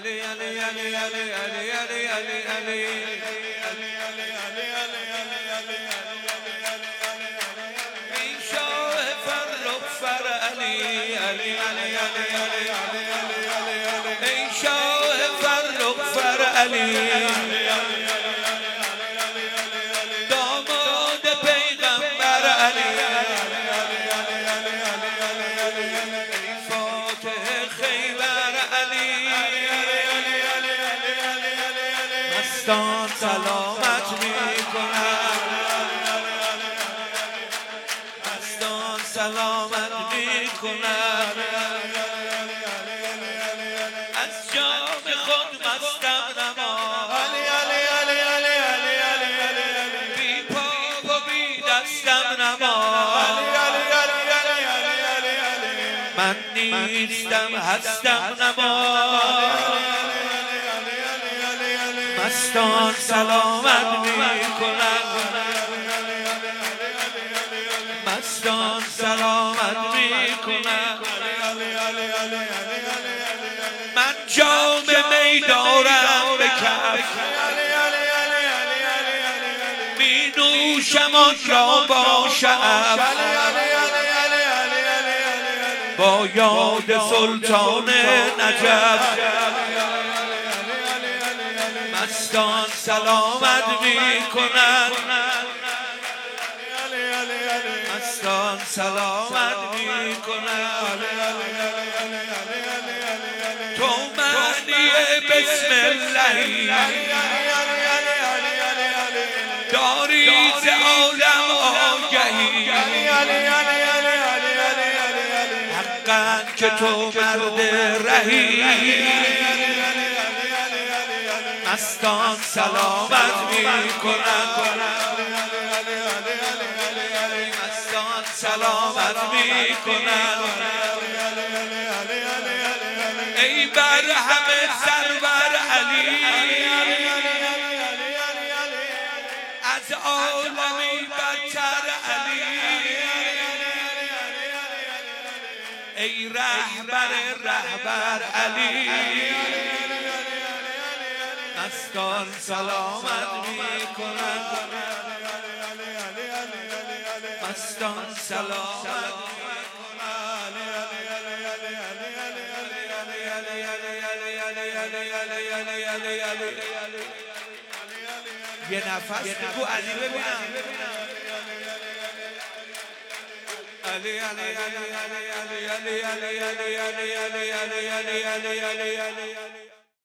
داماد پیغمبر علی فاتح خیبر علی مستان سلامت میکنن مستان سلامت میکنن از جام خود مستم نما بی پا و بی دستم نما من نیستم هستم نما مستان سلامت میکنن مستان سلامت میکنن من جام می دارم به کف می نوشم آن را با شعف با یاد سلطان نجف مستان سلامت میکنن مستان سلامت میکنن تو معنی بسم الله داری ز عالم آگهی حقا که تو مرد رهی مستان سلامت میکنن مستان سلامت میکنن ای بر همه سرور علی از عالمی برتر علی ای رهبر علی مستان سلامت میکنن مستان سلامت یه نفس بگو علی ببینم علی علی علی علی علی علی علی علی علی علی علی علی علی